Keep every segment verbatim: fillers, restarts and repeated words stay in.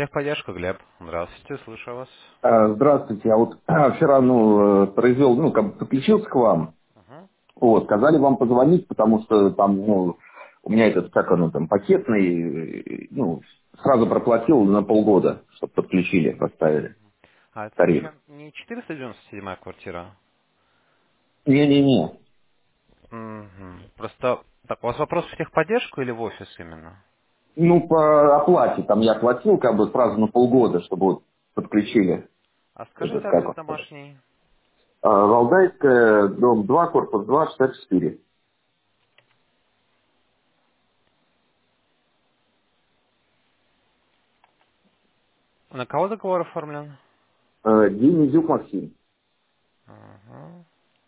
Техподдержка, Глеб. Здравствуйте, слушаю вас. А, Здравствуйте. Я вот вчера, ну, э, произвел, ну, как бы подключился к вам. Мгм. Вот, сказали вам позвонить, потому что там, ну, у меня этот, как оно там, пакетный, э, ну, сразу проплатил на полгода, чтобы подключили, поставили А это тариф. случайно не четыреста девяносто седьмая квартира? Не-не-не. Мгм. Просто, так, у вас вопрос в техподдержку или в офис именно? Ну, по оплате, там я платил, как бы, сразу на полгода, чтобы вот подключили А этот, скажите как адрес он. домашний. А, Валдайская, дом два, корпус два, шестьдесят четыре. На кого договор оформлен? Э, Денизюк Максим. Ага.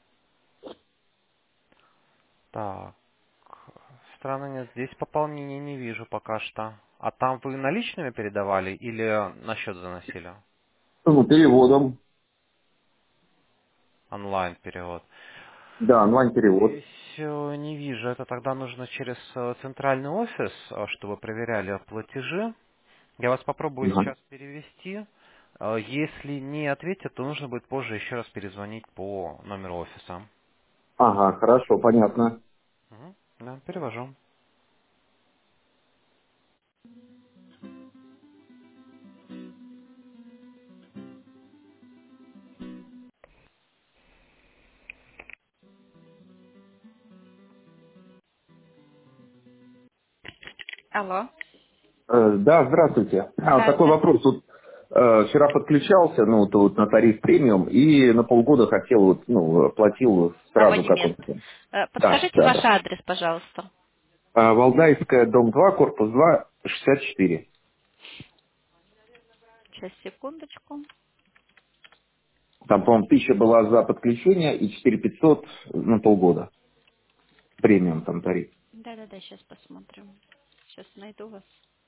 Так, странно, нет, здесь пополнения не вижу пока что. А там вы наличными передавали или на счет заносили? Ну, переводом. Онлайн перевод. Да, онлайн-перевод. Здесь э, не вижу. Это тогда нужно через э, центральный офис, э, чтобы проверяли платежи. Я вас попробую Ага. сейчас перевести. Э, Если не ответят, то нужно будет позже еще раз перезвонить по номеру офиса. Ага, хорошо, понятно. Мгм. Да, перевожу. Алло. Э, да, здравствуйте. А, вот Да, такой здравствуйте. вопрос. Вот, э, вчера подключался, ну, вот, вот на тариф премиум, и на полгода хотел, вот, ну, платил сразу, как он Абонемент. там. Э, Да, Подскажите да, ваш да. адрес, пожалуйста. А, Валдайская, дом два, корпус два, шестьдесят четыре. Сейчас, секундочку. Там, по-моему, тысяча была за подключение и четыре тысячи пятьсот на полгода. Премиум там тариф. Да-да-да, сейчас посмотрим. Сейчас найду вас.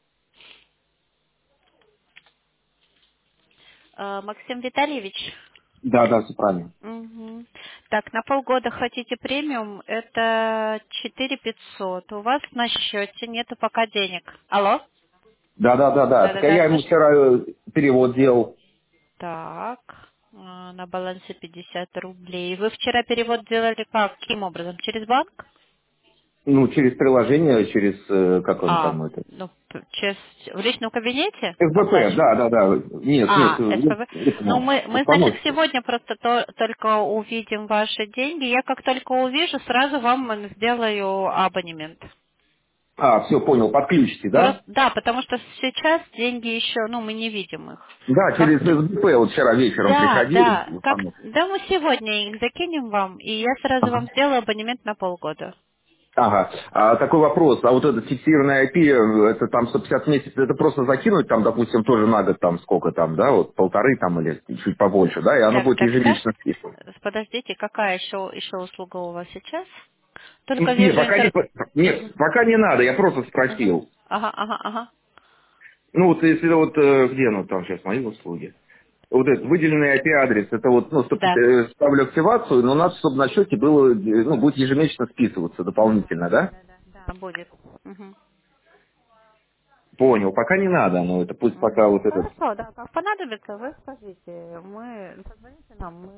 Э, Максим Витальевич. Да, да, все правильно. Мгм. Так, на полгода хотите премиум, это четыре пятьсот. У вас на счете нету пока денег. Алло? Да, да, да, да. Так а Да-да-да, я ему слышно. вчера э, перевод делал, Так, а, на балансе пятьдесят рублей. Вы вчера перевод делали как? Каким образом? Через банк? ну, через приложение, через, э, как он А, там, это, ну, п- через... в личном кабинете эф бэ пэ, оплачивать? да, да, да. Нет, нет, А, э, СПВ. Ну, этому, мы, мы, значит, установке. сегодня просто то- только увидим ваши деньги. Я как только увижу, сразу вам сделаю абонемент. А, все, понял, подключите, Просто, да? да, потому что сейчас деньги еще, ну, мы не видим их. Да, Как через эс бэ пэ вот вчера вечером да, приходил. да, как, установка. да, мы сегодня их закинем вам, и я сразу Ага. вам сделаю абонемент на полгода. Ага. А такой вопрос, а вот этот фиксированный ай пи, э, это там сто пятьдесят месяцев, это просто закинуть там, допустим, тоже на год там сколько там, да, вот полторы там или чуть побольше, да, и оно Так, будет так, так. ежемесячно списываться. Подождите, какая еще, еще услуга у вас сейчас? Только Нет, вижу пока не, интер... нет, Мгм. пока не надо, я просто Ага, спросил. ага, ага, ага. Ну вот если вот, э, где ну там сейчас мои услуги? Вот этот выделенный ай пи-адрес, это вот, ну, стоп- Да. э, ставлю активацию, но надо, чтобы на счете было, э, ну, будет ежемесячно списываться дополнительно, да? Да, будет. Мгм. Понял, пока не надо, но это пусть пока Мгм. вот этот... Хорошо, да, как понадобится, вы скажите. Мы, позвоните нам, мы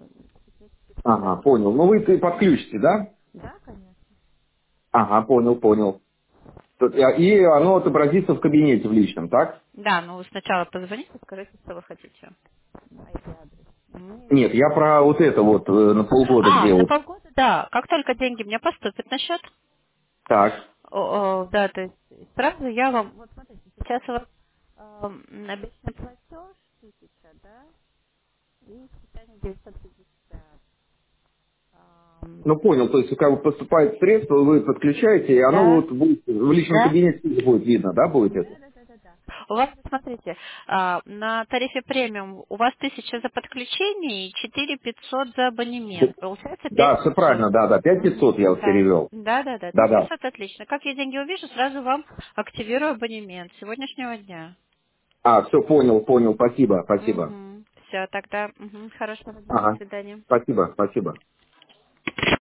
Ага, понял. Ну вы ты подключите, да? да, конечно. Ага, понял, понял. Тут я- И оно отобразится в кабинете в личном, так? Да, ну вы сначала позвоните, скажите, что вы хотите. ай пи-адрес. Мы- Нет, я про вот это вот э, на полгода, А, где на вот... полгода, да. Как только деньги мне поступят на счет, Так. о, о, да, то есть сразу я вам, вот смотрите, сейчас у вас эм, обычный платеж тысяча, да, и специально девятьсот пятьдесят. Эм, Ну понял, то есть как бы поступает средство, вы подключаете, и оно да, вот будет в личном да, кабинете будет видно, да, будет это? у вас, смотрите, а, на тарифе премиум у вас тысяча за подключение и четыре пятьсот за абонемент. Получается пять Да, все пятьсот. правильно, да, да, пять Мгм. пятьсот я вот Да. перевел. Да, да, да, Да, пять да. пятьсот отлично. Как я деньги увижу, сразу вам активирую абонемент с сегодняшнего дня. А, все, понял, понял, спасибо, спасибо. Угу. Все, тогда угу. Хорошего дня, до Ага, свидания. спасибо, спасибо.